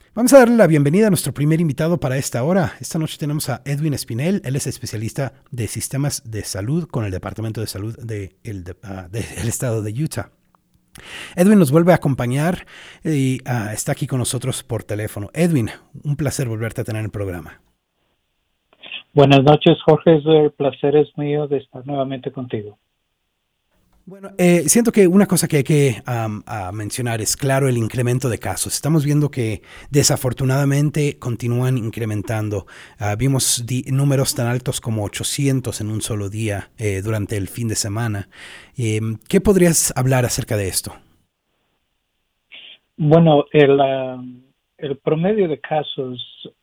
Vamos a darle la bienvenida a nuestro primer invitado para esta hora. Esta noche tenemos a Edwin Espinel. Él es especialista de sistemas de salud con el Departamento de Salud del estado de Utah. Edwin nos vuelve a acompañar y está aquí con nosotros por teléfono. Edwin, un placer volverte a tener en el programa. Buenas noches, Jorge. El placer es mío de estar nuevamente contigo. Bueno, siento que una cosa que hay que mencionar es, claro, el incremento de casos. Estamos viendo que desafortunadamente continúan incrementando. Vimos números tan altos como 800 en un solo día durante el fin de semana. ¿Qué podrías hablar acerca de esto? Bueno, el promedio de casos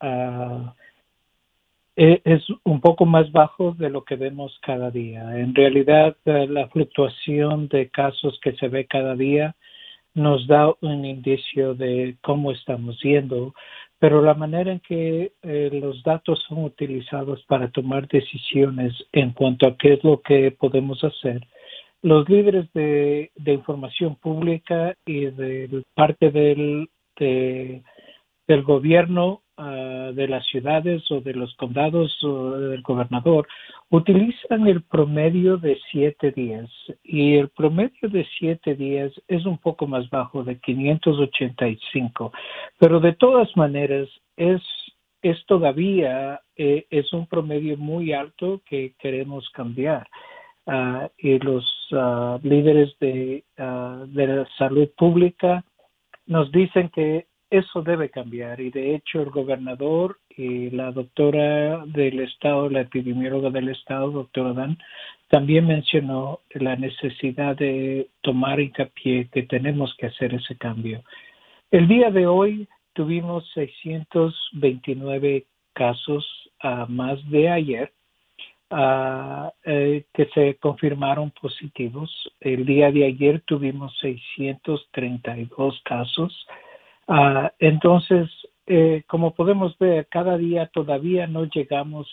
es un poco más bajo de lo que vemos cada día. En realidad, la fluctuación de casos que se ve cada día nos da un indicio de cómo estamos yendo, pero la manera en que los datos son utilizados para tomar decisiones en cuanto a qué es lo que podemos hacer, los líderes de información pública y de parte del gobierno, de las ciudades o de los condados o del gobernador utilizan el promedio de 7 días, y el promedio de 7 días es un poco más bajo, de 585, pero de todas maneras es todavía es un promedio muy alto que queremos cambiar. Y los líderes de la salud pública nos dicen que eso debe cambiar, y de hecho el gobernador y la doctora del estado, la epidemióloga del estado, doctora Dan, también mencionó la necesidad de tomar hincapié que tenemos que hacer ese cambio. El día de hoy tuvimos 629 casos más de ayer, que se confirmaron positivos. El día de ayer tuvimos 632 casos. Entonces, como podemos ver, cada día todavía no llegamos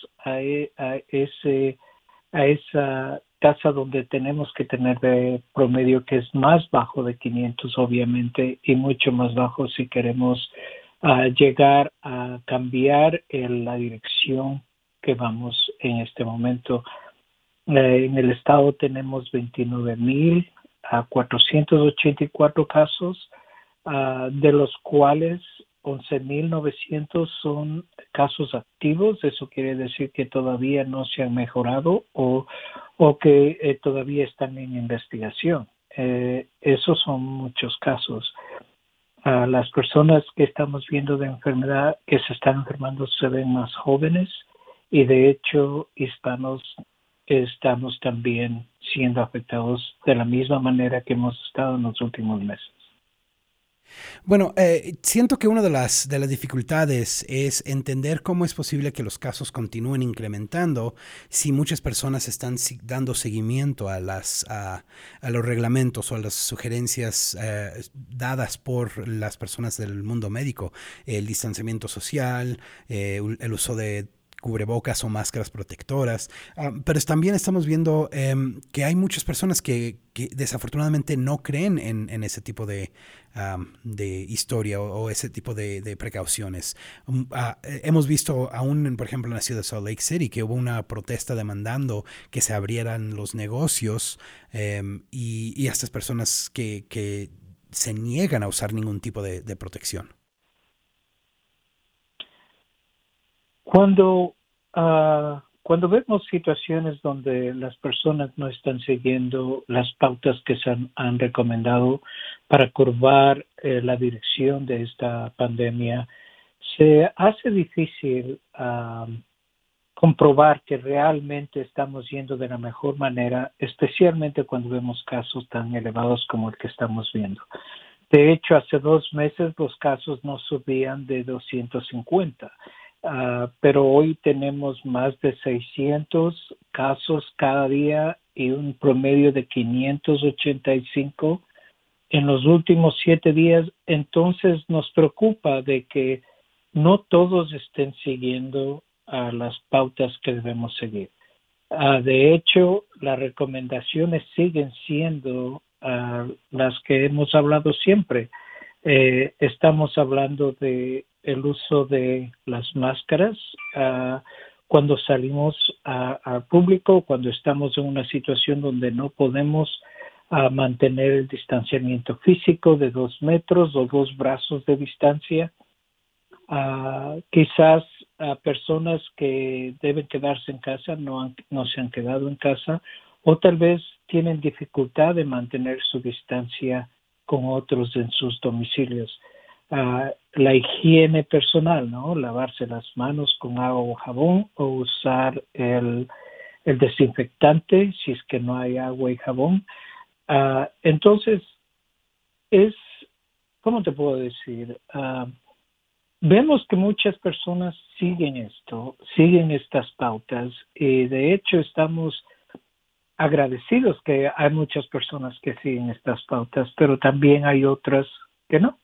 a esa tasa donde tenemos que tener de promedio, que es más bajo de 500, obviamente, y mucho más bajo si queremos llegar a cambiar la dirección que vamos en este momento. En el estado tenemos 29,484 casos, de los cuales 11,900 son casos activos. Eso quiere decir que todavía no se han mejorado o que todavía están en investigación. Esos son muchos casos. Las personas que estamos viendo de enfermedad que se están enfermando se ven más jóvenes, y de hecho hispanos estamos también siendo afectados de la misma manera que hemos estado en los últimos meses. Bueno, siento que una de las dificultades es entender cómo es posible que los casos continúen incrementando si muchas personas están dando seguimiento a los reglamentos o a las sugerencias dadas por las personas del mundo médico, el distanciamiento social, el uso de cubrebocas o máscaras protectoras, pero también estamos viendo que hay muchas personas que desafortunadamente no creen en ese tipo de historia o ese tipo de precauciones. Hemos visto aún, por ejemplo, en la ciudad de Salt Lake City, que hubo una protesta demandando que se abrieran los negocios y a estas personas que se niegan a usar ningún tipo de protección. Cuando vemos situaciones donde las personas no están siguiendo las pautas que se han recomendado para curvar la dirección de esta pandemia, se hace difícil comprobar que realmente estamos yendo de la mejor manera, especialmente cuando vemos casos tan elevados como el que estamos viendo. De hecho, hace 2 meses los casos no subían de 250, pero hoy tenemos más de 600 casos cada día y un promedio de 585 en los últimos 7 días. Entonces nos preocupa de que no todos estén siguiendo las pautas que debemos seguir. De hecho, las recomendaciones siguen siendo las que hemos hablado siempre. Estamos hablando de el uso de las máscaras cuando salimos al público, cuando estamos en una situación donde no podemos mantener el distanciamiento físico de 2 metros o 2 brazos de distancia. Quizás personas que deben quedarse en casa no se han quedado en casa, o tal vez tienen dificultad de mantener su distancia con otros en sus domicilios. La higiene personal, ¿no? Lavarse las manos con agua o jabón, o usar el desinfectante si es que no hay agua y jabón. Entonces, ¿cómo te puedo decir? Vemos que muchas personas siguen estas pautas, y de hecho estamos agradecidos que hay muchas personas que siguen estas pautas, pero también hay otras que no.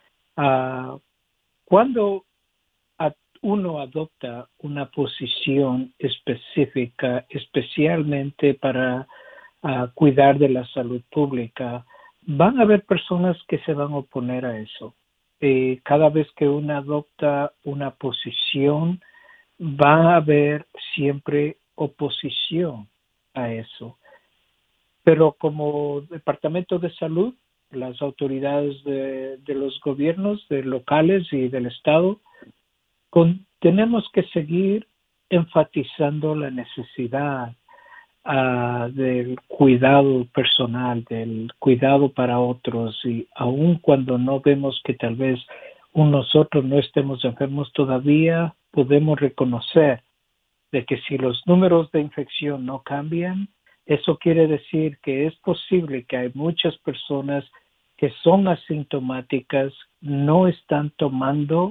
Cuando uno adopta una posición específica, especialmente para cuidar de la salud pública, van a haber personas que se van a oponer a eso. Cada vez que uno adopta una posición, va a haber siempre oposición a eso. Pero como Departamento de Salud, las autoridades de los gobiernos de locales y del Estado, tenemos que seguir enfatizando la necesidad del cuidado personal, del cuidado para otros, y aun cuando no vemos que tal vez nosotros no estemos enfermos todavía, podemos reconocer de que si los números de infección no cambian, eso quiere decir que es posible que hay muchas personas que son asintomáticas, no están tomando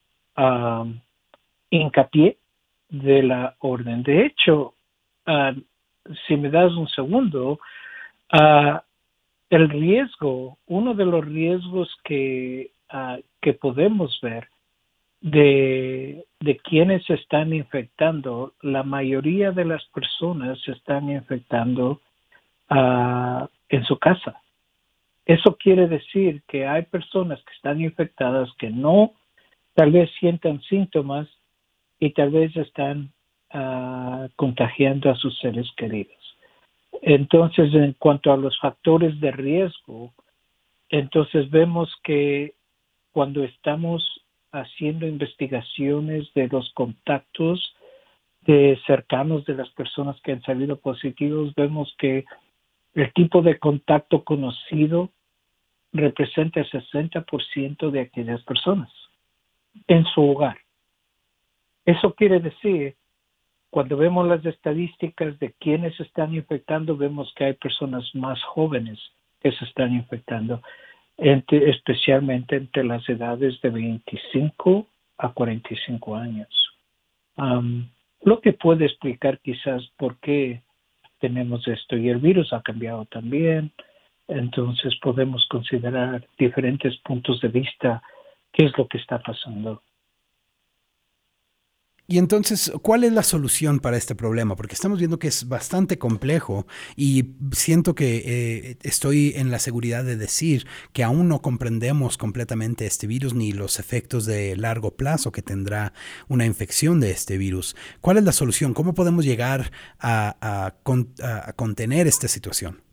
hincapié de la orden. De hecho, si me das un segundo, el riesgo, uno de los riesgos que podemos ver de quienes se están infectando, la mayoría de las personas se están infectando en su casa. Eso quiere decir que hay personas que están infectadas que no tal vez sientan síntomas y tal vez están contagiando a sus seres queridos. Entonces, en cuanto a los factores de riesgo, entonces vemos que cuando estamos haciendo investigaciones de los contactos cercanos de las personas que han salido positivos, vemos que el tipo de contacto conocido representa el 60% de aquellas personas en su hogar. Eso quiere decir, cuando vemos las estadísticas de quienes se están infectando, vemos que hay personas más jóvenes que se están infectando, especialmente entre las edades de 25 a 45 años. Lo que puede explicar quizás por qué tenemos esto, y el virus ha cambiado también, entonces podemos considerar diferentes puntos de vista qué es lo que está pasando. Y entonces, ¿cuál es la solución para este problema? Porque estamos viendo que es bastante complejo y siento que estoy en la seguridad de decir que aún no comprendemos completamente este virus ni los efectos de largo plazo que tendrá una infección de este virus. ¿Cuál es la solución? ¿Cómo podemos llegar a contener esta situación?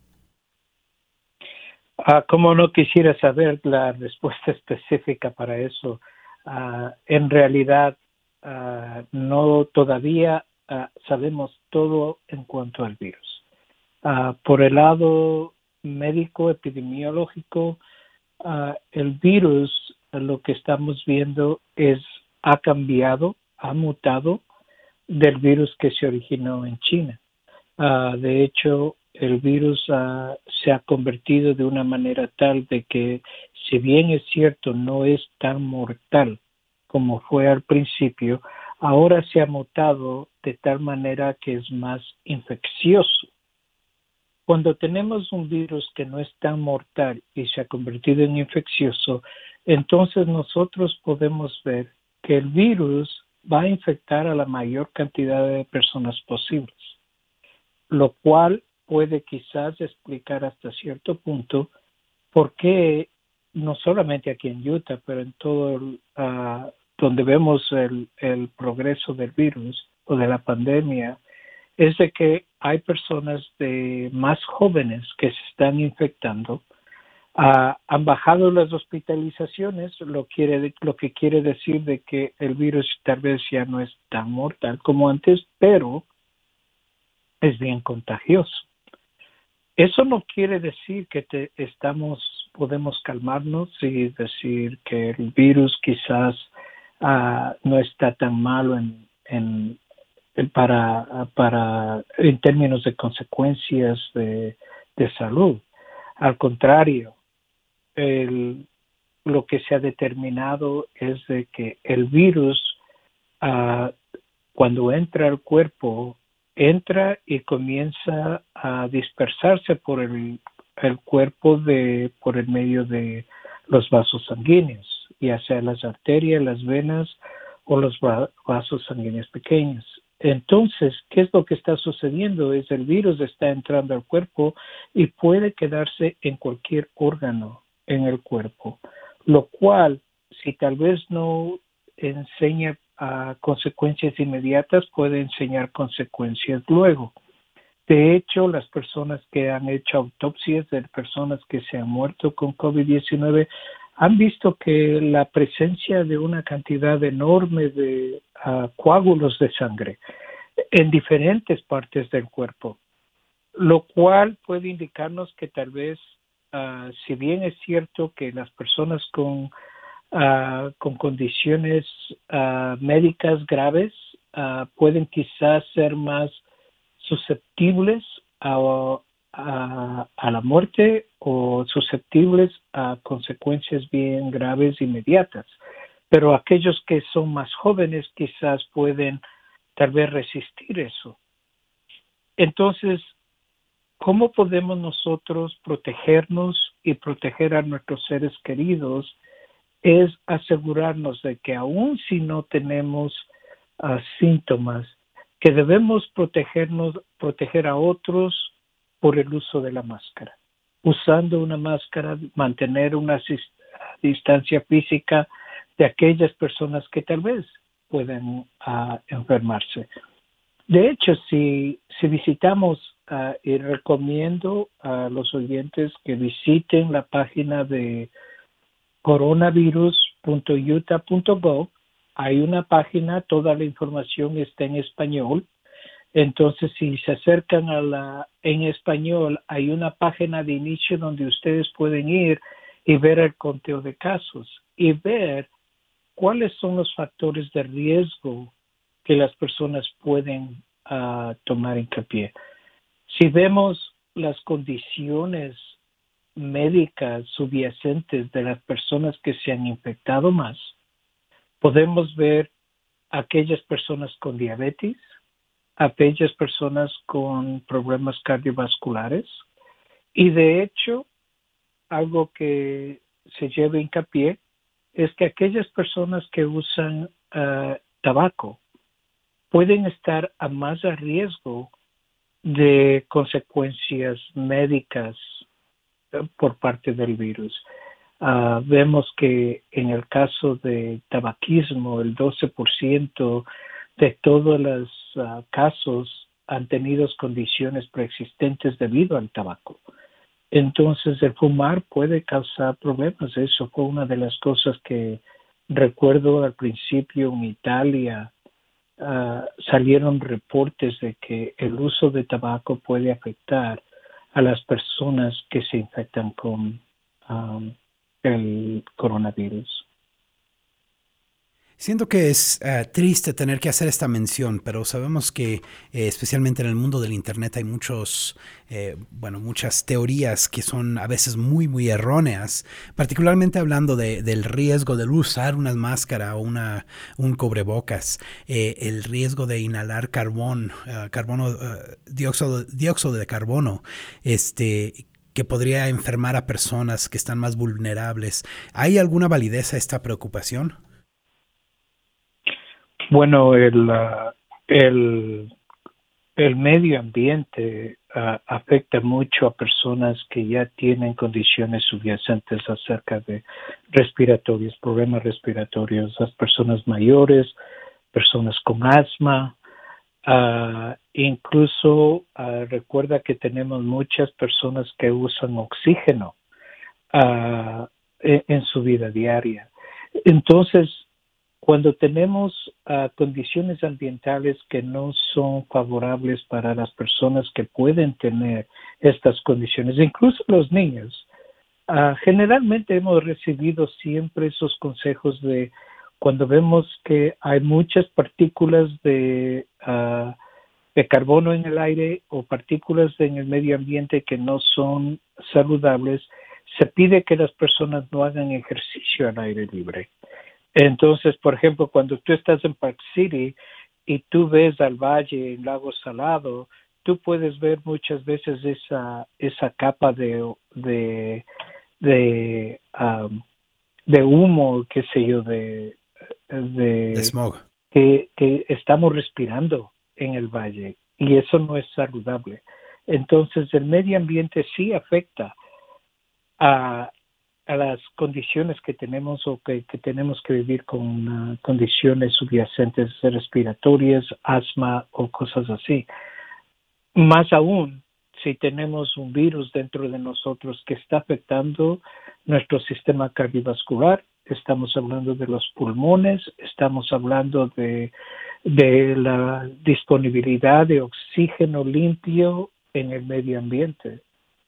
Como no quisiera saber la respuesta específica para eso, en realidad no todavía sabemos todo en cuanto al virus. Por el lado médico, epidemiológico, el virus, lo que estamos viendo ha cambiado, ha mutado del virus que se originó en China. De hecho, el virus se ha convertido de una manera tal de que, si bien es cierto, no es tan mortal como fue al principio, ahora se ha mutado de tal manera que es más infeccioso. Cuando tenemos un virus que no es tan mortal y se ha convertido en infeccioso, entonces nosotros podemos ver que el virus va a infectar a la mayor cantidad de personas posibles, lo cual puede quizás explicar hasta cierto punto por qué no solamente aquí en Utah, pero en todo donde vemos el progreso del virus o de la pandemia, es de que hay personas de más jóvenes que se están infectando. Han bajado las hospitalizaciones, lo que quiere decir de que el virus tal vez ya no es tan mortal como antes, pero es bien contagioso. Eso no quiere decir que podemos calmarnos y decir que el virus quizás no está tan malo en términos de consecuencias de salud. Al contrario, lo que se ha determinado es de que el virus, cuando entra al cuerpo, entra y comienza a dispersarse por el cuerpo por el medio de los vasos sanguíneos, ya sea las arterias, las venas o los vasos sanguíneos pequeños. Entonces, ¿qué es lo que está sucediendo? Es el virus está entrando al cuerpo y puede quedarse en cualquier órgano en el cuerpo, lo cual, si tal vez no enseña consecuencias inmediatas, puede enseñar consecuencias luego. De hecho, las personas que han hecho autopsias de personas que se han muerto con COVID-19 han visto que la presencia de una cantidad enorme de coágulos de sangre en diferentes partes del cuerpo, lo cual puede indicarnos que tal vez, si bien es cierto que las personas con condiciones médicas graves pueden quizás ser más susceptibles a la muerte o susceptibles a consecuencias bien graves inmediatas. Pero aquellos que son más jóvenes quizás pueden tal vez resistir eso. Entonces, ¿cómo podemos nosotros protegernos y proteger a nuestros seres queridos? Es asegurarnos de que aun si no tenemos síntomas, que debemos proteger a otros por el uso de la máscara. Usando una máscara, mantener una distancia física de aquellas personas que tal vez pueden enfermarse. De hecho, si visitamos, y recomiendo a los oyentes que visiten la página de coronavirus.utah.gov, hay una página, toda la información está en español. Entonces, si se acercan en español, hay una página de inicio donde ustedes pueden ir y ver el conteo de casos y ver cuáles son los factores de riesgo que las personas pueden tomar hincapié. Si vemos las condiciones médicas subyacentes de las personas que se han infectado más, podemos ver aquellas personas con diabetes, aquellas personas con problemas cardiovasculares y de hecho algo que se lleva hincapié es que aquellas personas que usan tabaco pueden estar más a riesgo de consecuencias médicas por parte del virus. Vemos que en el caso de tabaquismo, el 12% de todos los casos han tenido condiciones preexistentes debido al tabaco. Entonces, el fumar puede causar problemas. Eso fue una de las cosas que recuerdo al principio en Italia. Salieron reportes de que el uso de tabaco puede afectar a las personas que se infectan con el coronavirus. Siento que es triste tener que hacer esta mención, pero sabemos que especialmente en el mundo del Internet hay muchas teorías que son a veces muy, muy erróneas, particularmente hablando del riesgo de usar una máscara o un cubrebocas, el riesgo de inhalar dióxido de carbono, que podría enfermar a personas que están más vulnerables. ¿Hay alguna validez a esta preocupación? Bueno, el el medio ambiente afecta mucho a personas que ya tienen condiciones subyacentes acerca de respiratorios, problemas respiratorios, las personas mayores, personas con asma. Incluso recuerda que tenemos muchas personas que usan oxígeno en su vida diaria. Entonces, cuando tenemos condiciones ambientales que no son favorables para las personas que pueden tener estas condiciones, incluso los niños, generalmente hemos recibido siempre esos consejos de cuando vemos que hay muchas partículas de carbono en el aire o partículas en el medio ambiente que no son saludables, se pide que las personas no hagan ejercicio al aire libre. Entonces, por ejemplo, cuando tú estás en Park City y tú ves al valle, el lago Salado, tú puedes ver muchas veces esa capa de humo, qué sé yo, De de smog. que estamos respirando en el valle y eso no es saludable. Entonces, el medio ambiente sí afecta a las condiciones que tenemos o que tenemos que vivir con condiciones subyacentes respiratorias, asma o cosas así. Más aún, si tenemos un virus dentro de nosotros que está afectando nuestro sistema cardiovascular, estamos hablando de los pulmones, estamos hablando de la disponibilidad de oxígeno limpio en el medio ambiente.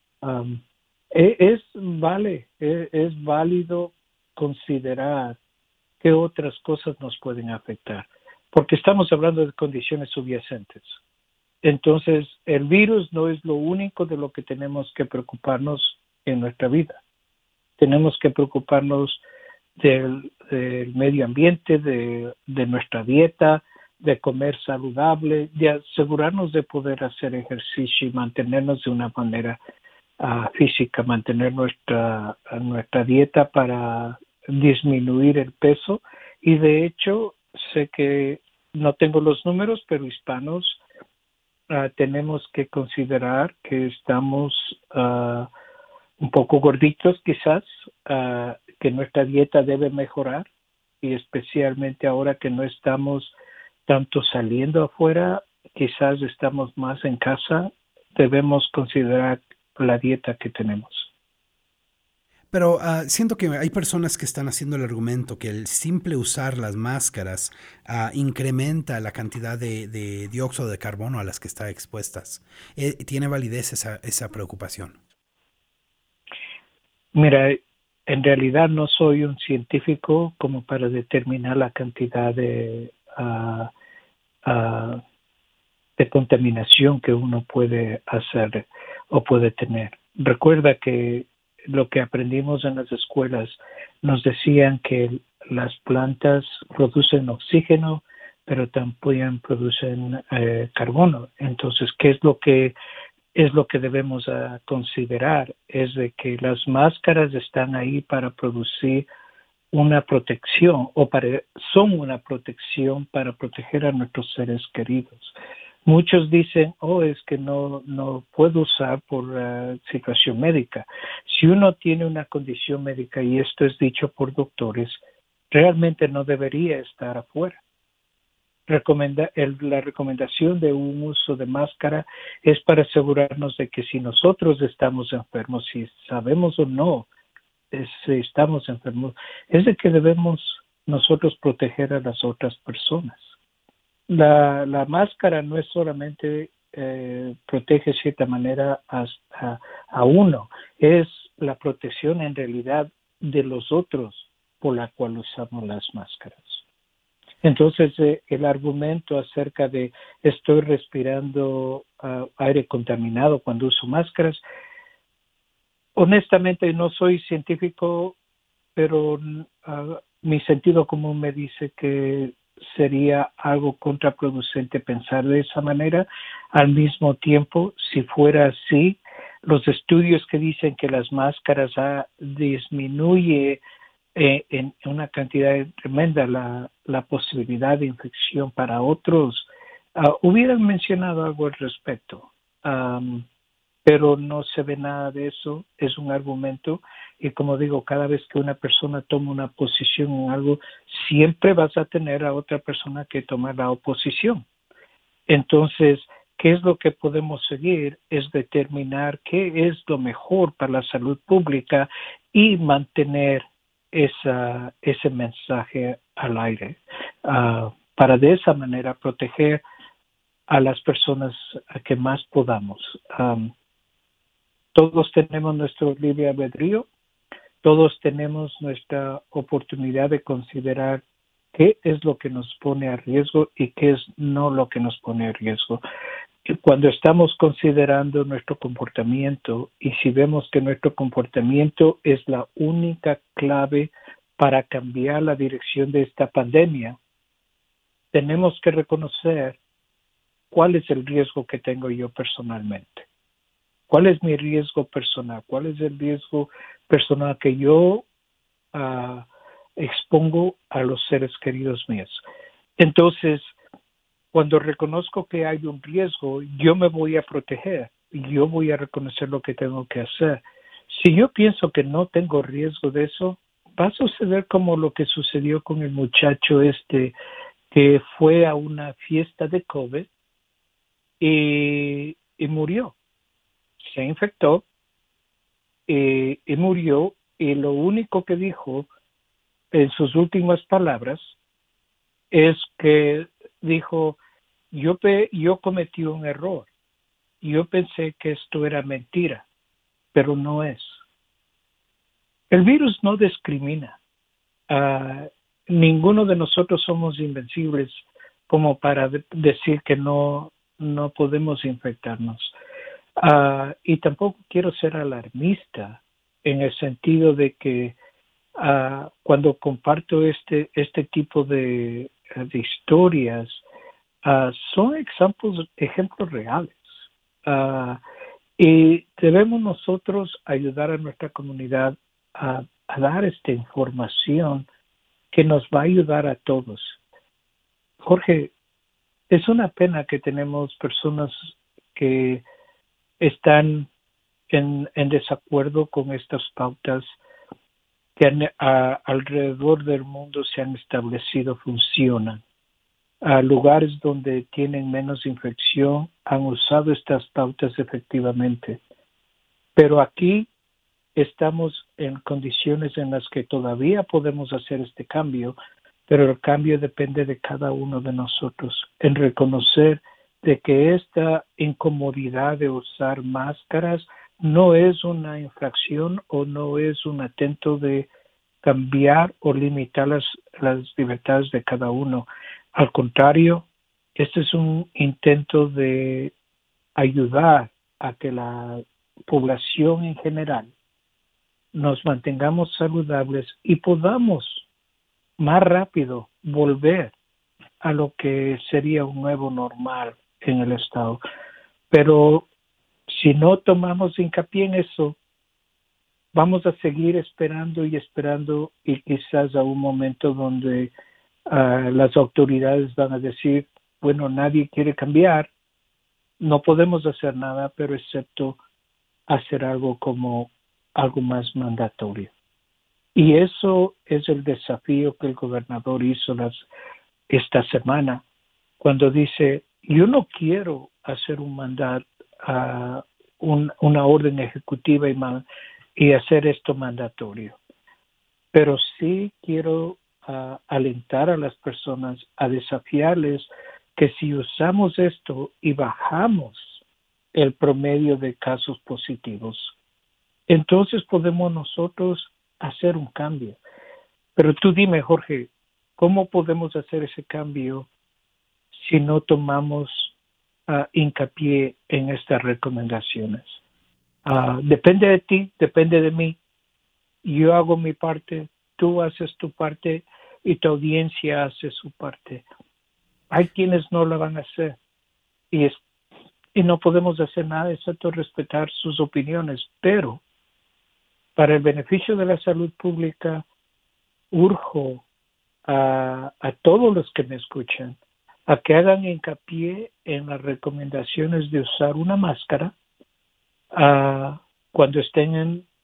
Es válido considerar qué otras cosas nos pueden afectar, porque estamos hablando de condiciones subyacentes. Entonces, el virus no es lo único de lo que tenemos que preocuparnos en nuestra vida. Tenemos que preocuparnos del medio ambiente, de nuestra dieta, de comer saludable, de asegurarnos de poder hacer ejercicio y mantenernos de una manera física, mantener nuestra dieta para disminuir el peso. Y de hecho, sé que no tengo los números, pero hispanos tenemos que considerar que estamos un poco gorditos quizás, que nuestra dieta debe mejorar y especialmente ahora que no estamos tanto saliendo afuera, quizás estamos más en casa, debemos considerar la dieta que tenemos. Pero siento que hay personas que están haciendo el argumento que el simple usar las máscaras incrementa la cantidad de dióxido de carbono a las que están expuestas. ¿Tiene validez esa preocupación? Mira, en realidad no soy un científico como para determinar la cantidad de contaminación que uno puede hacer o puede tener. Recuerda que lo que aprendimos en las escuelas nos decían que las plantas producen oxígeno, pero también producen carbono. Entonces, ¿qué es lo que debemos considerar? Es de que las máscaras están ahí para producir una protección son una protección para proteger a nuestros seres queridos. Muchos dicen, es que no puedo usar por situación médica. Si uno tiene una condición médica, y esto es dicho por doctores, realmente no debería estar afuera. La recomendación de un uso de máscara es para asegurarnos de que si nosotros estamos enfermos, si sabemos o no si estamos enfermos, es de que debemos nosotros proteger a las otras personas. La máscara no es solamente protege de cierta manera a uno, es la protección en realidad de los otros por la cual usamos las máscaras. Entonces, el argumento acerca de estoy respirando aire contaminado cuando uso máscaras, honestamente no soy científico, pero mi sentido común me dice que sería algo contraproducente pensar de esa manera. Al mismo tiempo, si fuera así, los estudios que dicen que las máscaras disminuye en una cantidad tremenda la posibilidad de infección para otros hubieran mencionado algo al respecto. Pero no se ve nada de eso, es un argumento y como digo, cada vez que una persona toma una posición en algo, siempre vas a tener a otra persona que toma la oposición. Entonces, ¿qué es lo que podemos seguir? Es determinar qué es lo mejor para la salud pública y mantener ese mensaje al aire, para de esa manera proteger a las personas a que más podamos. Todos tenemos nuestro libre albedrío, todos tenemos nuestra oportunidad de considerar qué es lo que nos pone a riesgo y qué es no lo que nos pone a riesgo. Y cuando estamos considerando nuestro comportamiento y si vemos que nuestro comportamiento es la única clave para cambiar la dirección de esta pandemia, tenemos que reconocer cuál es el riesgo que tengo yo personalmente. ¿Cuál es mi riesgo personal? ¿Cuál es el riesgo personal que yo expongo a los seres queridos míos? Entonces, cuando reconozco que hay un riesgo, yo me voy a proteger. Yo voy a reconocer lo que tengo que hacer. Si yo pienso que no tengo riesgo de eso, va a suceder como lo que sucedió con el muchacho que fue a una fiesta de COVID y murió. Se infectó y murió y lo único que dijo en sus últimas palabras es que dijo, yo cometí un error, yo pensé que esto era mentira, pero no es. El virus no discrimina. Ninguno de nosotros somos invencibles como para decir que no podemos infectarnos. Y tampoco quiero ser alarmista en el sentido de que cuando comparto este tipo de historias, son ejemplos reales. Y debemos nosotros ayudar a nuestra comunidad a dar esta información que nos va a ayudar a todos. Jorge, es una pena que tenemos personas que están en desacuerdo con estas pautas que alrededor del mundo se han establecido funcionan. Lugares donde tienen menos infección han usado estas pautas efectivamente. Pero aquí estamos en condiciones en las que todavía podemos hacer este cambio, pero el cambio depende de cada uno de nosotros, en reconocer de que esta incomodidad de usar máscaras no es una infracción o no es un atento de cambiar o limitar las libertades de cada uno. Al contrario, este es un intento de ayudar a que la población en general nos mantengamos saludables y podamos más rápido volver a lo que sería un nuevo normal en el Estado. Pero si no tomamos hincapié en eso, vamos a seguir esperando y quizás a un momento donde las autoridades van a decir, bueno, nadie quiere cambiar, no podemos hacer nada, pero excepto hacer algo más mandatorio. Y eso es el desafío que el gobernador hizo esta semana, cuando dice, yo no quiero hacer un mandato, una orden ejecutiva y hacer esto mandatorio, pero sí quiero alentar a las personas, a desafiarles que si usamos esto y bajamos el promedio de casos positivos, entonces podemos nosotros hacer un cambio. Pero tú dime, Jorge, ¿cómo podemos hacer ese cambio si no tomamos hincapié en estas recomendaciones? Depende de ti, depende de mí. Yo hago mi parte, tú haces tu parte y tu audiencia hace su parte. Hay quienes no la van a hacer y no podemos hacer nada excepto respetar sus opiniones, pero para el beneficio de la salud pública, urjo a todos los que me escuchan a que hagan hincapié en las recomendaciones de usar una máscara cuando estén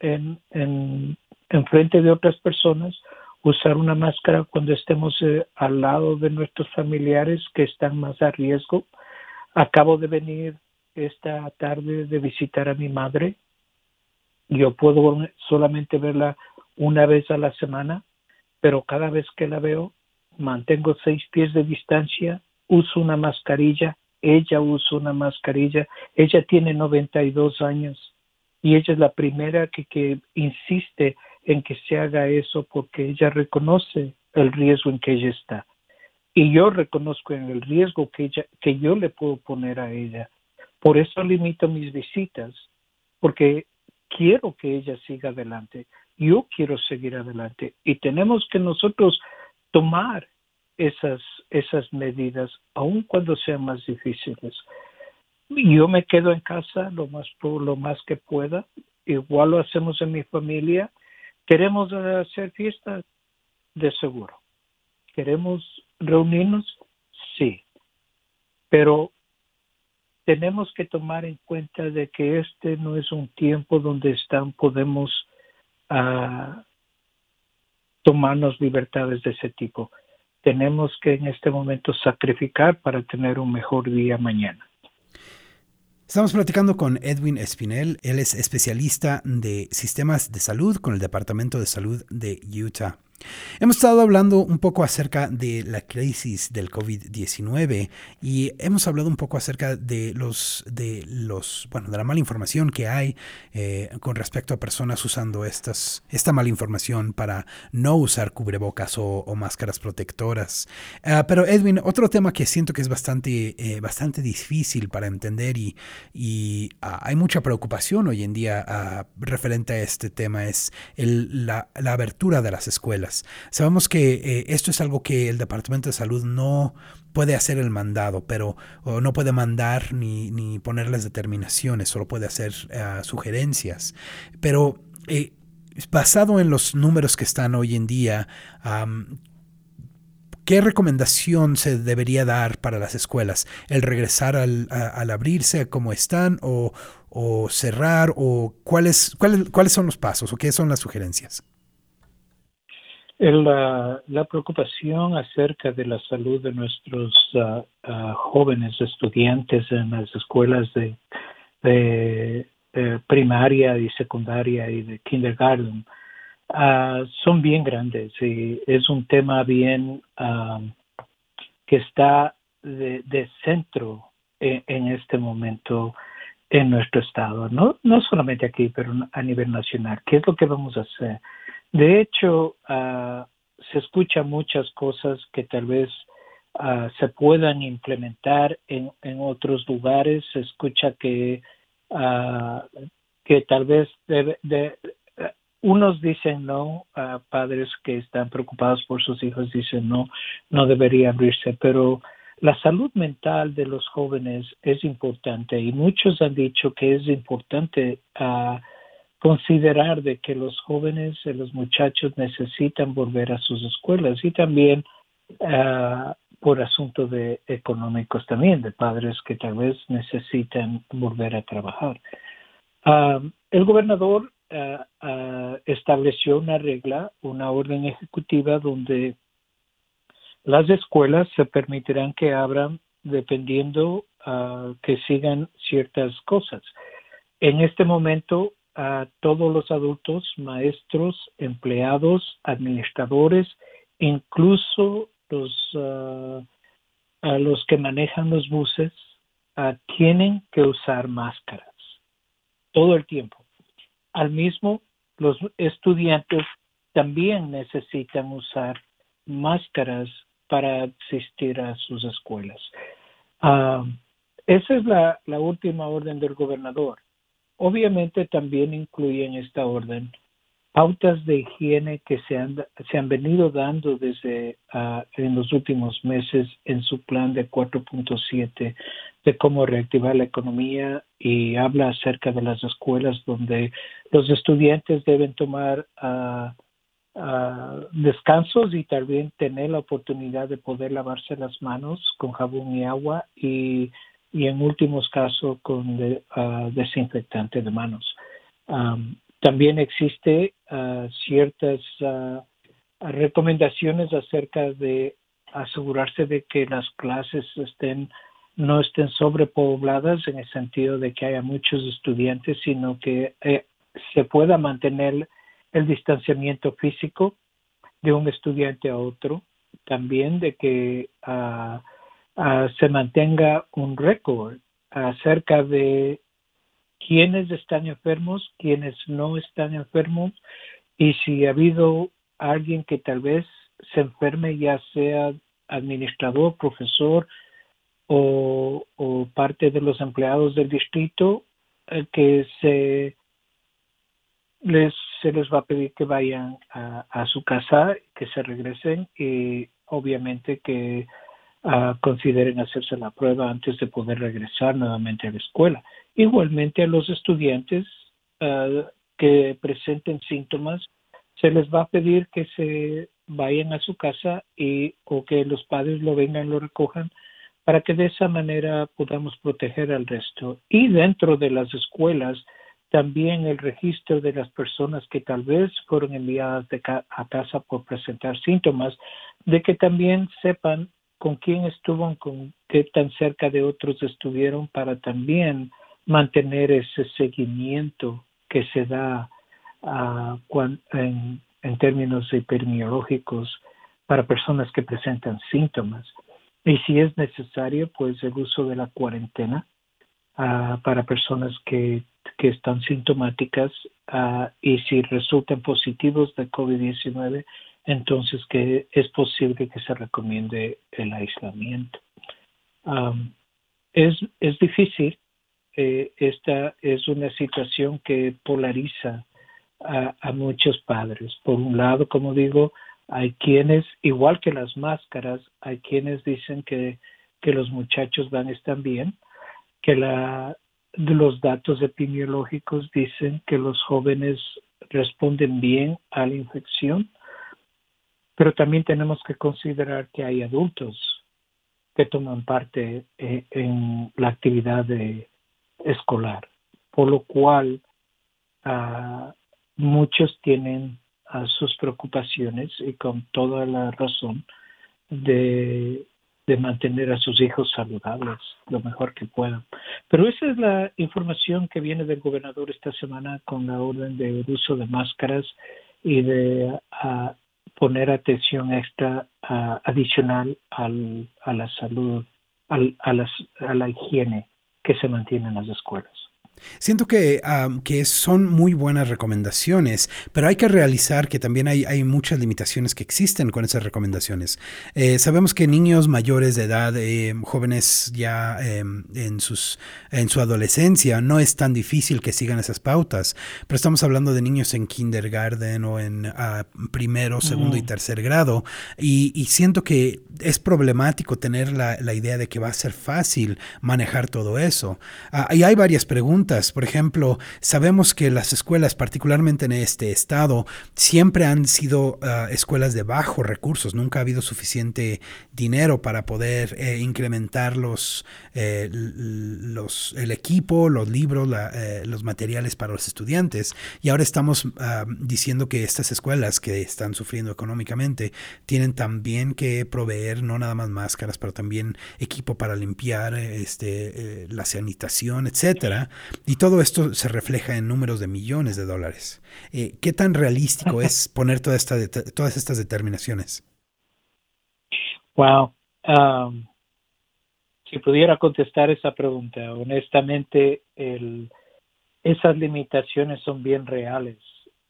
en frente de otras personas, usar una máscara cuando estemos al lado de nuestros familiares que están más a riesgo. Acabo de venir esta tarde de visitar a mi madre. Yo puedo solamente verla una vez a la semana, pero cada vez que la veo, mantengo 6 pies de distancia, uso una mascarilla, ella usa una mascarilla, ella tiene 92 años y ella es la primera que insiste en que se haga eso porque ella reconoce el riesgo en que ella está. Y yo reconozco en el riesgo que yo le puedo poner a ella. Por eso limito mis visitas, porque quiero que ella siga adelante. Yo quiero seguir adelante. Y tenemos que nosotros tomar esas medidas, aun cuando sean más difíciles. Yo me quedo en casa lo más que pueda. Igual lo hacemos en mi familia. Queremos hacer fiestas, de seguro. ¿Queremos reunirnos? Sí. Pero tenemos que tomar en cuenta de que este no es un tiempo donde podemos tomarnos libertades de ese tipo. Tenemos que en este momento sacrificar para tener un mejor día mañana. Estamos platicando con Edwin Espinel. Él es especialista de sistemas de salud con el Departamento de Salud de Utah. Hemos estado hablando un poco acerca de la crisis del COVID-19 y hemos hablado un poco acerca de de la mala información que hay con respecto a personas usando esta mala información para no usar cubrebocas o máscaras protectoras. Pero Edwin, otro tema que siento que es bastante difícil para entender y hay mucha preocupación hoy en día referente a este tema es la abertura de las escuelas. Sabemos que esto es algo que el Departamento de Salud no puede hacer el mandado, o no puede mandar ni ponerles determinaciones, solo puede hacer sugerencias. Pero basado en los números que están hoy en día, ¿qué recomendación se debería dar para las escuelas? ¿El regresar al abrirse como están o cerrar? ¿O cuáles son los pasos o qué son las sugerencias? La preocupación acerca de la salud de nuestros jóvenes estudiantes en las escuelas de primaria y secundaria y de kindergarten son bien grandes y es un tema bien que está de centro en este momento en nuestro estado, no solamente aquí, pero a nivel nacional. ¿Qué es lo que vamos a hacer? De hecho, se escuchan muchas cosas que tal vez se puedan implementar en otros lugares. Se escucha que tal vez unos dicen no, padres que están preocupados por sus hijos dicen no debería abrirse, pero la salud mental de los jóvenes es importante y muchos han dicho que es importante considerar de que los jóvenes, los muchachos necesitan volver a sus escuelas y también por asuntos económicos también, de padres que tal vez necesitan volver a trabajar. El gobernador estableció una orden ejecutiva donde las escuelas se permitirán que abran dependiendo que sigan ciertas cosas. En este momento, todos los adultos, maestros, empleados, administradores, incluso los que manejan los buses, tienen que usar máscaras todo el tiempo. Al mismo, los estudiantes también necesitan usar máscaras para asistir a sus escuelas. Esa es la última orden del gobernador. Obviamente también incluye en esta orden pautas de higiene que se han venido dando desde en los últimos meses en su plan de 4.7 de cómo reactivar la economía y habla acerca de las escuelas donde los estudiantes deben tomar descansos y también tener la oportunidad de poder lavarse las manos con jabón y agua y en últimos casos con desinfectante de manos. También existe ciertas recomendaciones acerca de asegurarse de que las clases no estén sobrepobladas en el sentido de que haya muchos estudiantes, sino que se pueda mantener el distanciamiento físico de un estudiante a otro, también de que se mantenga un récord acerca de quiénes están enfermos, quiénes no están enfermos, y si ha habido alguien que tal vez se enferme, ya sea administrador, profesor o parte de los empleados del distrito, que se les va a pedir que vayan a su casa, que se regresen y obviamente que consideren hacerse la prueba antes de poder regresar nuevamente a la escuela. Igualmente a los estudiantes que presenten síntomas, se les va a pedir que se vayan a su casa o que los padres lo vengan y lo recojan para que de esa manera podamos proteger al resto. Y dentro de las escuelas, también el registro de las personas que tal vez fueron enviadas a casa por presentar síntomas, de que también sepan con quién estuvo, con qué tan cerca de otros estuvieron, para también mantener ese seguimiento que se da en términos epidemiológicos para personas que presentan síntomas. Y si es necesario, pues el uso de la cuarentena para personas que están sintomáticas y si resultan positivos de COVID-19, entonces que es posible que se recomiende el aislamiento. Es difícil. Esta es una situación que polariza a muchos padres. Por un lado, como digo, hay quienes, igual que las máscaras, hay quienes dicen que los muchachos van a estar bien, que los datos epidemiológicos dicen que los jóvenes responden bien a la infección, pero también tenemos que considerar que hay adultos que toman parte en la actividad escolar, por lo cual muchos tienen sus preocupaciones y con toda la razón de mantener a sus hijos saludables lo mejor que puedan. Pero esa es la información que viene del gobernador esta semana con la orden de uso de máscaras y de poner atención extra adicional a la salud, a la higiene que se mantiene en las escuelas. Siento que son muy buenas recomendaciones, pero hay que realizar que también hay muchas limitaciones que existen con esas recomendaciones. Sabemos que niños mayores de edad, jóvenes ya en su adolescencia, no es tan difícil que sigan esas pautas, pero estamos hablando de niños en kindergarten o en primero, segundo y tercer grado, y siento que es problemático tener la idea de que va a ser fácil manejar todo eso. Y hay varias preguntas. Por ejemplo, sabemos que las escuelas, particularmente en este estado, siempre han sido escuelas de bajos recursos. Nunca ha habido suficiente dinero para poder incrementar el equipo, los libros, los materiales para los estudiantes. Y ahora estamos diciendo que estas escuelas que están sufriendo económicamente tienen también que proveer no nada más máscaras, pero también equipo para limpiar, la sanitación, etcétera. Y todo esto se refleja en números de millones de dólares. ¿Qué tan realístico es poner todas estas determinaciones? Wow. Si pudiera contestar esa pregunta, honestamente, esas limitaciones son bien reales.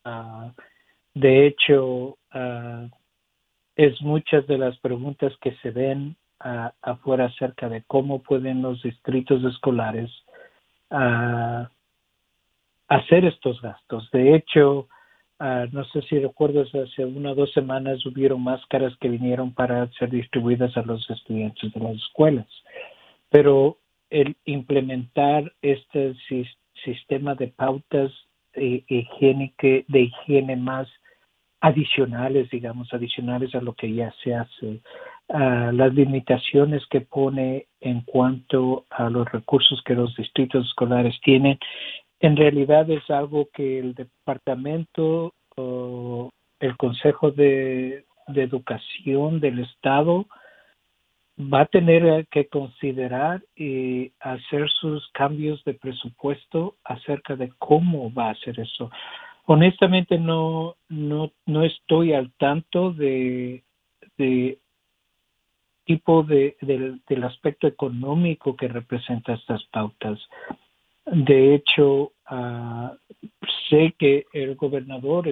De hecho, es muchas de las preguntas que se ven afuera acerca de cómo pueden los distritos escolares hacer estos gastos. De hecho, no sé si recuerdas, hace 1 o 2 semanas hubieron máscaras que vinieron para ser distribuidas a los estudiantes de las escuelas. Pero el implementar este sistema de pautas de higiene más adicionales, digamos, adicionales a lo que ya se hace, las limitaciones que pone en cuanto a los recursos que los distritos escolares tienen, en realidad es algo que el departamento o el Consejo de Educación del Estado va a tener que considerar y hacer sus cambios de presupuesto acerca de cómo va a hacer eso. Honestamente no estoy al tanto de tipo del aspecto económico que representa estas pautas. De hecho, sé que el gobernador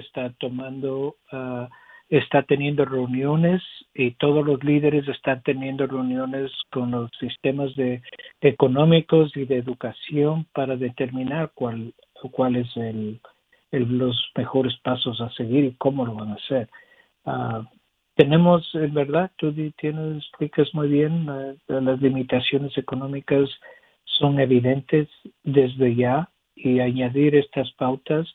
está teniendo reuniones y todos los líderes están teniendo reuniones con los sistemas económicos y de educación para determinar cuál es los mejores pasos a seguir y cómo lo van a hacer. Tenemos, en verdad, tú explicas muy bien, las limitaciones económicas son evidentes desde ya y añadir estas pautas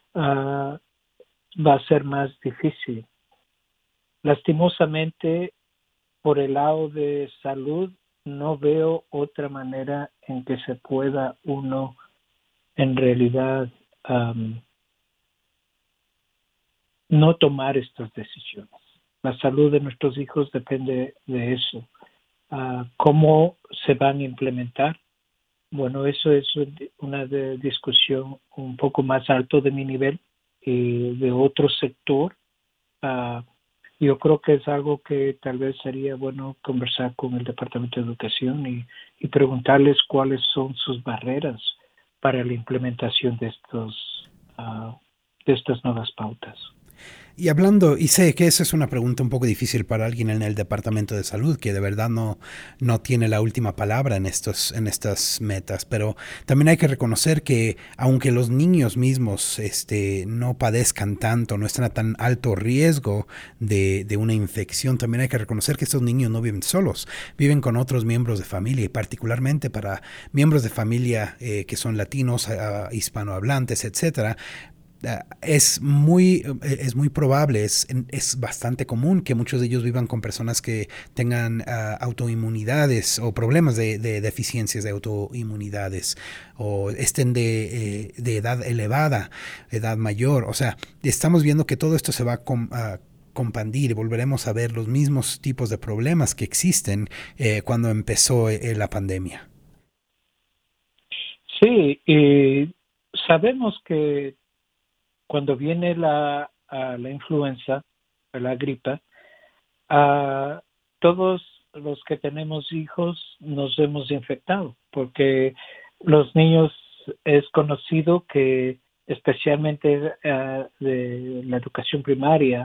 va a ser más difícil. Lastimosamente, por el lado de salud, no veo otra manera en que se pueda uno en realidad no tomar estas decisiones. La salud de nuestros hijos depende de eso. ¿Cómo se van a implementar? Bueno, eso es una discusión un poco más alto de mi nivel y de otro sector. Yo creo que es algo que tal vez sería bueno conversar con el Departamento de Educación y preguntarles cuáles son sus barreras para la implementación de estas nuevas pautas. Y hablando, y sé que esa es una pregunta un poco difícil para alguien en el Departamento de Salud, que de verdad no tiene la última palabra en estas metas, pero también hay que reconocer que aunque los niños mismos no padezcan tanto, no están a tan alto riesgo de una infección, también hay que reconocer que estos niños no viven solos, viven con otros miembros de familia, y particularmente para miembros de familia que son latinos, hispanohablantes, etcétera. Es muy probable, es bastante común que muchos de ellos vivan con personas que tengan autoinmunidades o problemas de deficiencias de autoinmunidades, o estén de edad elevada, edad mayor. O sea, estamos viendo que todo esto se va a compandir y volveremos a ver los mismos tipos de problemas que existen cuando empezó la pandemia. Sí, y sabemos que cuando viene la influenza, la gripa, todos los que tenemos hijos nos hemos infectado, porque los niños es conocido que especialmente de la educación primaria,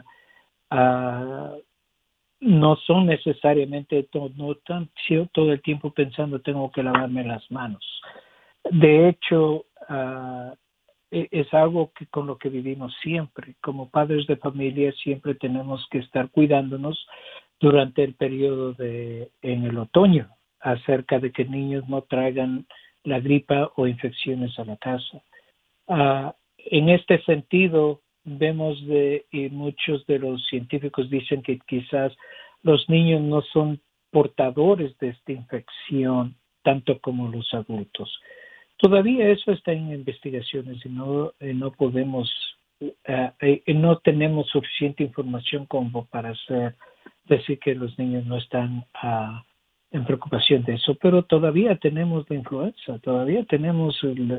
no son necesariamente, no están todo el tiempo pensando tengo que lavarme las manos. De hecho, es algo con lo que vivimos siempre. Como padres de familia siempre tenemos que estar cuidándonos durante el periodo en el otoño, acerca de que niños no traigan la gripa o infecciones a la casa. En este sentido, vemos y muchos de los científicos dicen que quizás los niños no son portadores de esta infección tanto como los adultos. Todavía eso está en investigaciones y no podemos, no tenemos suficiente información como para decir que los niños no están en preocupación de eso, pero todavía tenemos la influenza, todavía tenemos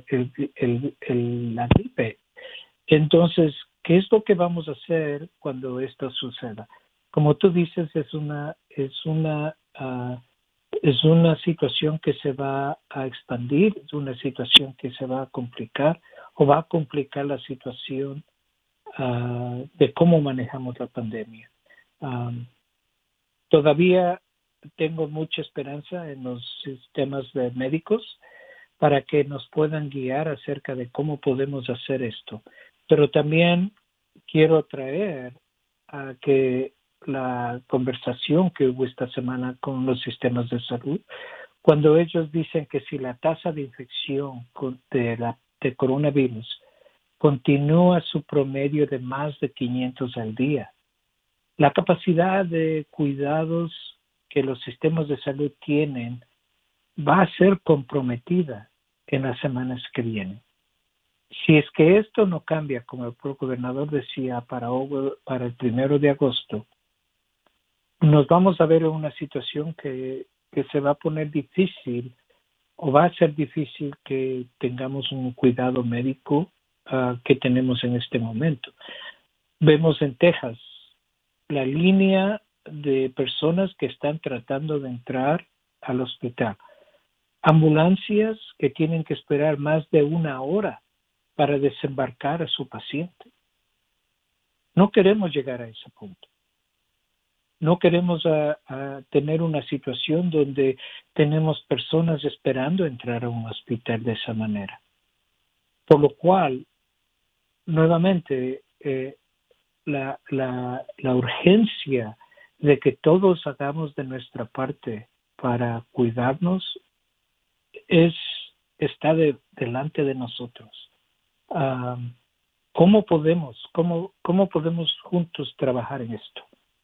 la gripe. Entonces, ¿qué es lo que vamos a hacer cuando esto suceda? Como tú dices, es una situación que se va a expandir, es una situación que se va a complicar o va a complicar la situación de cómo manejamos la pandemia. Todavía tengo mucha esperanza en los sistemas médicos para que nos puedan guiar acerca de cómo podemos hacer esto. Pero también quiero traer a que la conversación que hubo esta semana con los sistemas de salud, cuando ellos dicen que si la tasa de infección de coronavirus continúa su promedio de más de 500 al día. La capacidad de cuidados que los sistemas de salud tienen va a ser comprometida en las semanas que vienen. Si es que esto no cambia, como el gobernador decía, para el 1 de agosto, nos vamos a ver en una situación que se va a poner difícil, o va a ser difícil que tengamos un cuidado médico que tenemos en este momento. Vemos en Texas la línea de personas que están tratando de entrar al hospital. Ambulancias que tienen que esperar más de 1 hora para desembarcar a su paciente. No queremos llegar a ese punto. No queremos a tener una situación donde tenemos personas esperando entrar a un hospital de esa manera. Por lo cual, nuevamente, la urgencia de que todos hagamos de nuestra parte para cuidarnos está delante de nosotros. ¿Cómo podemos juntos trabajar en esto?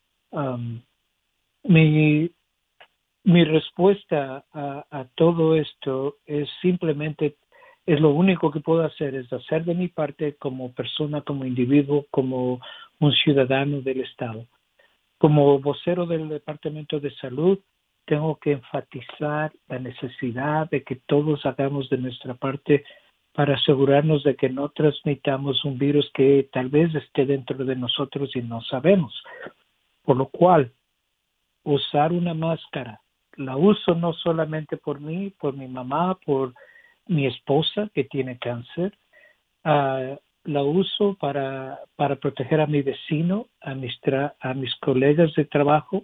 Mi respuesta a todo esto es simplemente, es lo único que puedo hacer, es hacer de mi parte como persona, como individuo, como un ciudadano del Estado. Como vocero del Departamento de Salud, tengo que enfatizar la necesidad de que todos hagamos de nuestra parte para asegurarnos de que no transmitamos un virus que tal vez esté dentro de nosotros y no sabemos. Por lo cual, usar una máscara, la uso no solamente por mí, por mi mamá, por mi esposa que tiene cáncer, la uso para proteger a mi vecino, a mis colegas de trabajo.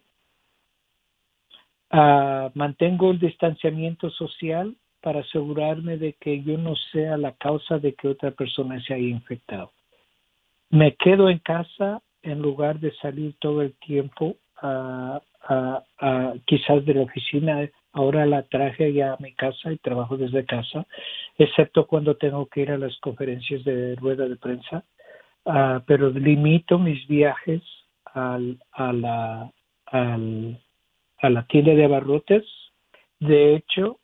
Mantengo el distanciamiento social para asegurarme de que yo no sea la causa de que otra persona se haya infectado. Me quedo en casa en lugar de salir todo el tiempo, quizás de la oficina. Ahora la traje ya a mi casa y trabajo desde casa, excepto cuando tengo que ir a las conferencias de rueda de prensa. Pero limito mis viajes a la tienda de abarrotes. De hecho,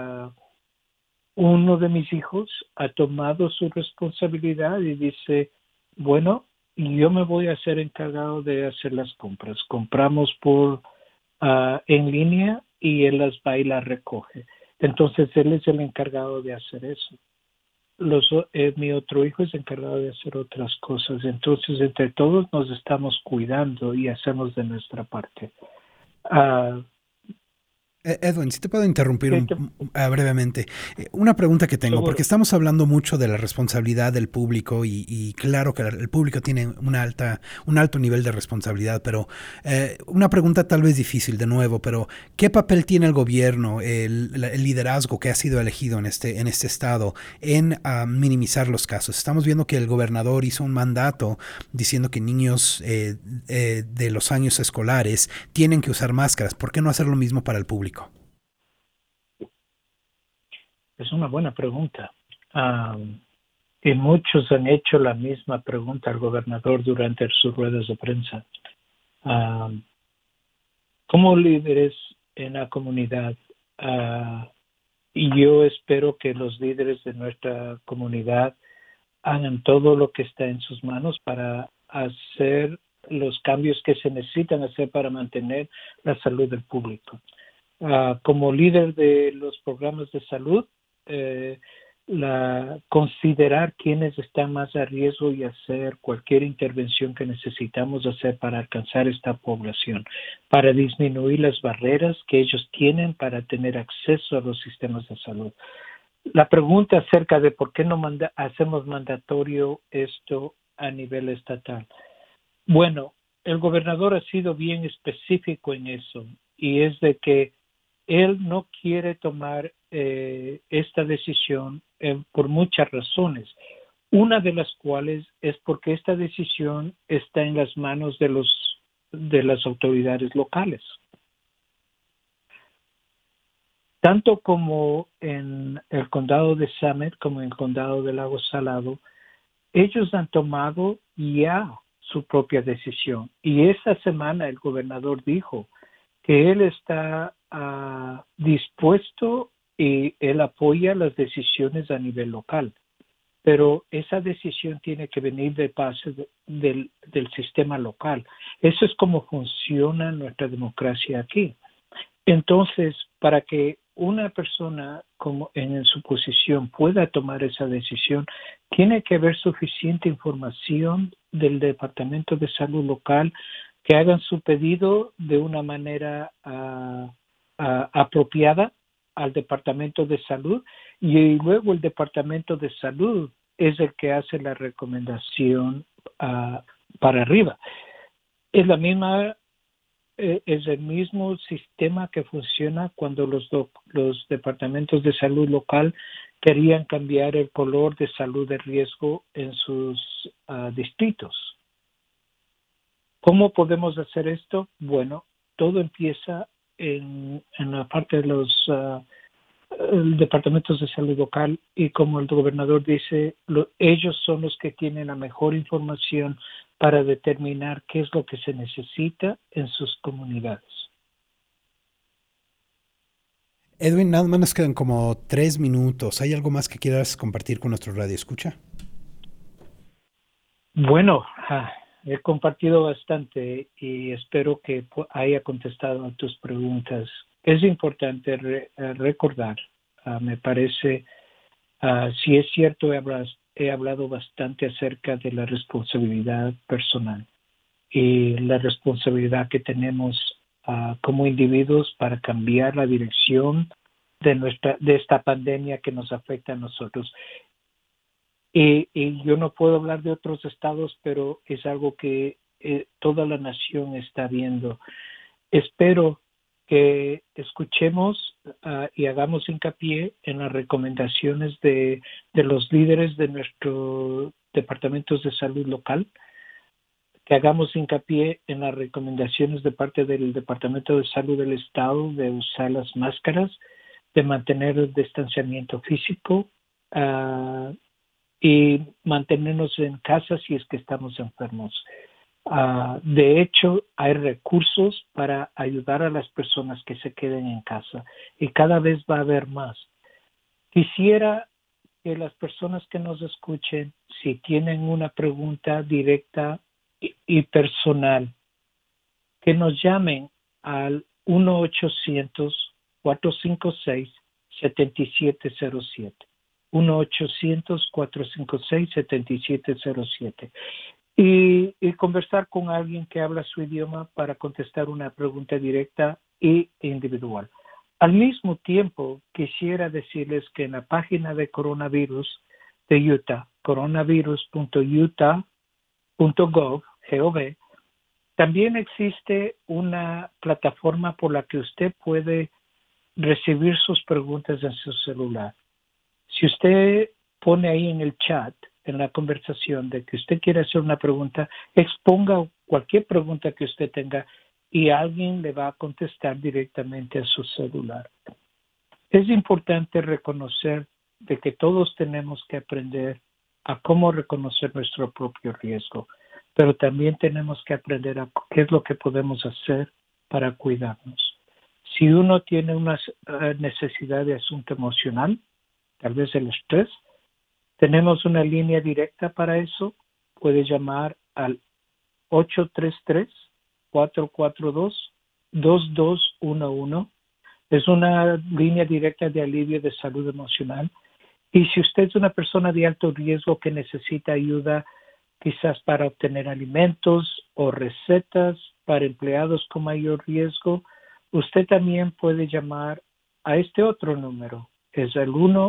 uno de mis hijos ha tomado su responsabilidad y dice, bueno, yo me voy a ser encargado de hacer las compras. Compramos en línea y él las va y las recoge. Entonces él es el encargado de hacer eso. Mi otro hijo es encargado de hacer otras cosas. Entonces entre todos nos estamos cuidando y hacemos de nuestra parte. Edwin, si te puedo interrumpir brevemente. Una pregunta que tengo, porque estamos hablando mucho de la responsabilidad del público y claro que el público tiene un alto nivel de responsabilidad, pero una pregunta tal vez difícil de nuevo, pero ¿qué papel tiene el gobierno, el liderazgo que ha sido elegido en este estado en minimizar los casos? Estamos viendo que el gobernador hizo un mandato diciendo que niños de los años escolares tienen que usar máscaras. ¿Por qué no hacer lo mismo para el público? Es una buena pregunta. Y muchos han hecho la misma pregunta al gobernador durante sus ruedas de prensa. Como líderes en la comunidad, y yo espero que los líderes de nuestra comunidad hagan todo lo que está en sus manos para hacer los cambios que se necesitan hacer para mantener la salud del público. Como líder de los programas de salud, considerar quiénes están más a riesgo y hacer cualquier intervención que necesitamos hacer para alcanzar esta población, para disminuir las barreras que ellos tienen para tener acceso a los sistemas de salud. La pregunta acerca de por qué no hacemos mandatorio esto a nivel estatal. Bueno, el gobernador ha sido bien específico en eso, y es de que él no quiere tomar esta decisión por muchas razones. Una de las cuales es porque esta decisión está en las manos de las autoridades locales. Tanto como en el condado de Summit como en el condado de Lago Salado, ellos han tomado ya su propia decisión. Y esta semana el gobernador dijo que él está dispuesto y él apoya las decisiones a nivel local. Pero esa decisión tiene que venir de base del sistema local. Eso es como funciona nuestra democracia aquí. Entonces, para que una persona como en su posición pueda tomar esa decisión, tiene que haber suficiente información del Departamento de Salud local que hagan su pedido de una manera apropiada al Departamento de Salud y luego el Departamento de Salud es el que hace la recomendación para arriba. Es la misma es el mismo sistema que funciona cuando los departamentos de salud local querían cambiar el color de salud de riesgo en sus distritos. ¿Cómo podemos hacer esto? Bueno, todo empieza en la parte de los departamentos de salud local y como el gobernador dice, ellos son los que tienen la mejor información para determinar qué es lo que se necesita en sus comunidades. Edwin, nada más nos quedan como 3 minutos. ¿Hay algo más que quieras compartir con nuestro radio escucha? Bueno, he compartido bastante y espero que haya contestado a tus preguntas. Es importante recordar, me parece, si es cierto, he hablado bastante acerca de la responsabilidad personal y la responsabilidad que tenemos como individuos para cambiar la dirección de esta pandemia que nos afecta a nosotros. Y yo no puedo hablar de otros estados, pero es algo que toda la nación está viendo. Espero que escuchemos y hagamos hincapié en las recomendaciones de los líderes de nuestros departamentos de salud local, que hagamos hincapié en las recomendaciones de parte del Departamento de Salud del Estado de usar las máscaras, de mantener el distanciamiento físico y mantenernos en casa si es que estamos enfermos. De hecho, hay recursos para ayudar a las personas que se queden en casa y cada vez va a haber más. Quisiera que las personas que nos escuchen, si tienen una pregunta directa y personal, que nos llamen al 1-800-456-7707. 1-800-456-7707. Y conversar con alguien que habla su idioma para contestar una pregunta directa e individual. Al mismo tiempo, quisiera decirles que en la página de coronavirus de Utah, coronavirus.utah.gov, también existe una plataforma por la que usted puede recibir sus preguntas en su celular. Si usted pone ahí en el chat, en la conversación, de que usted quiere hacer una pregunta, exponga cualquier pregunta que usted tenga y alguien le va a contestar directamente a su celular. Es importante reconocer de que todos tenemos que aprender a cómo reconocer nuestro propio riesgo, pero también tenemos que aprender a qué es lo que podemos hacer para cuidarnos. Si uno tiene una necesidad de asunto emocional, tal vez el estrés, tenemos una línea directa para eso. Puede llamar al 833-442-2211. Es una línea directa de alivio de salud emocional. Y si usted es una persona de alto riesgo que necesita ayuda, quizás para obtener alimentos o recetas para empleados con mayor riesgo, usted también puede llamar a este otro número. Es el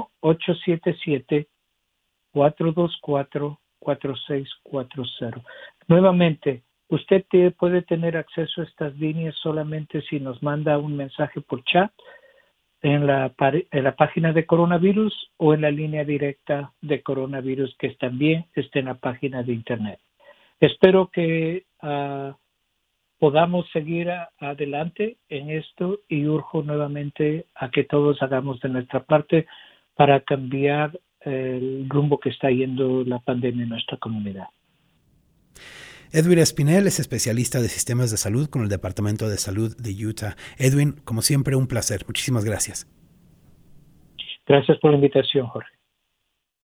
1-877-424-4640. Nuevamente, usted puede tener acceso a estas líneas solamente si nos manda un mensaje por chat en la página de coronavirus o en la línea directa de coronavirus que también está en la página de internet. Espero que podamos seguir adelante en esto y urjo nuevamente a que todos hagamos de nuestra parte para cambiar el rumbo que está yendo la pandemia en nuestra comunidad. Edwin Espinel es especialista de sistemas de salud con el Departamento de Salud de Utah. Edwin, como siempre, un placer. Muchísimas gracias. Gracias por la invitación, Jorge.